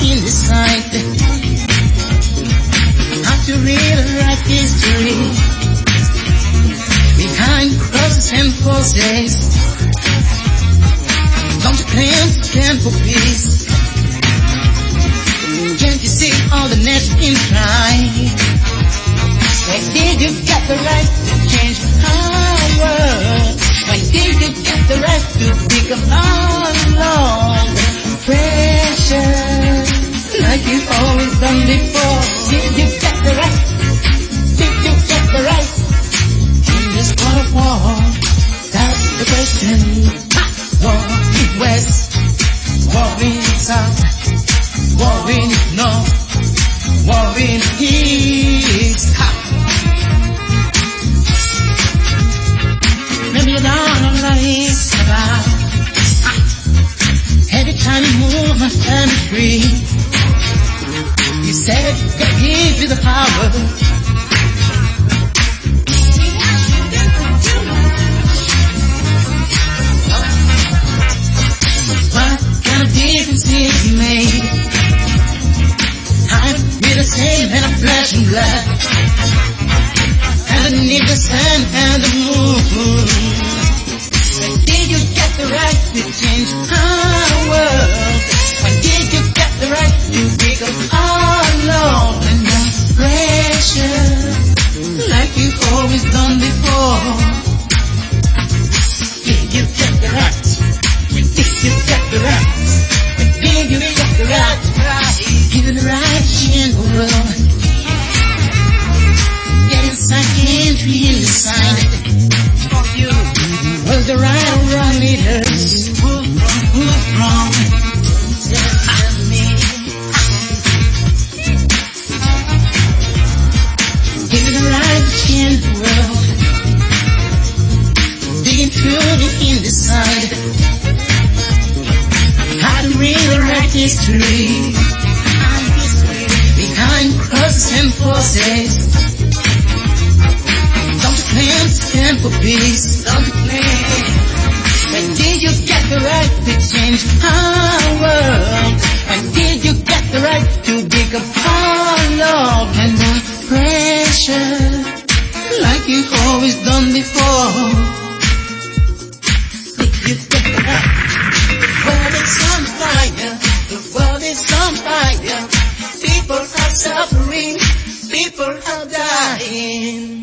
in the sight. How to rewrite history behind crosses and forces. Don't you claim to stand for peace? Can't you see all the nation in cry? When did you get the right to change our world? When did you get the right to become alone? Pressure, like you've always done before. Did you get the right? Did you get the right? In this world of war, that's the question. War in West, war in South, war in North, war in East. Maybe you don't like about. Every time you move my family free, you said God gave you the power. What kind of difference did you make? I'm with the same and of flesh and blood, and beneath the sun and the moon. When did you get the right to change our world? When did you get the right to become alone? And no pressure, like you've always done before. Did you get the right? When did you get the right? When did you get the right? Given the right in the world, get inside, can't feel the sign. Was the right or wrong leaders? Who's wrong? Tell me. Give me the right in the world, digging through the inside. How to rewrite history behind crosses and forces. Don't claim to stand for peace. Don't claim. When did you get the right to change our world? When did you get the right to become alone? And no pressure, like you've always done before. Did you get the right? The world is on fire. The world is on fire. People are suffering. People are dying.